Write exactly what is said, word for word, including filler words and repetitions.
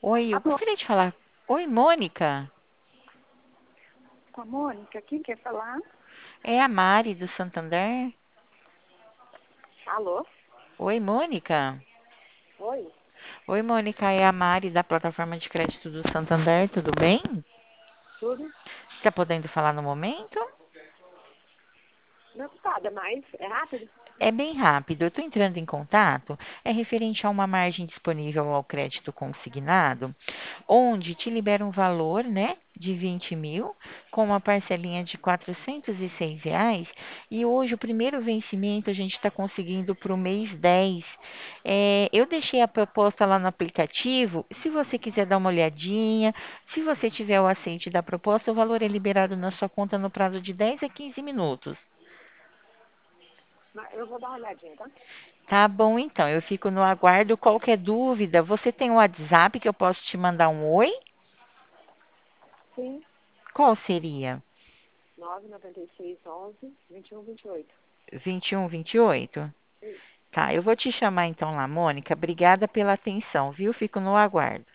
Oi, eu Alô, gostaria de falar. Oi, Mônica. com a Mônica, quem quer falar? É a Mari do Santander? Alô? Oi, Mônica. Oi, Oi, Mônica, é a Mari da plataforma de crédito do Santander, tudo bem? tudo? Está podendo falar no momento? Não ocupada, mas é rápido? É bem rápido. Eu estou entrando em contato. É referente a uma margem disponível ao crédito consignado, onde te libera um valor, né, de vinte mil, com uma parcelinha de quatrocentos e seis reais. E hoje, o primeiro vencimento, a gente está conseguindo para o mês dez. É, eu deixei a proposta lá no aplicativo. Se você quiser dar uma olhadinha, se você tiver o aceite da proposta, o valor é liberado na sua conta no prazo de dez a quinze minutos. Mas eu vou dar uma olhadinha, tá? Tá bom, então. Eu fico no aguardo. Qualquer dúvida, você tem um WhatsApp que eu posso te mandar um oi? Sim, Qual seria? nove nove seis, onze, vinte e um, vinte e oito. vinte e um, vinte e oito? Isso. Tá, eu vou te chamar então lá, Mônica. Obrigada pela atenção, viu? Fico no aguardo.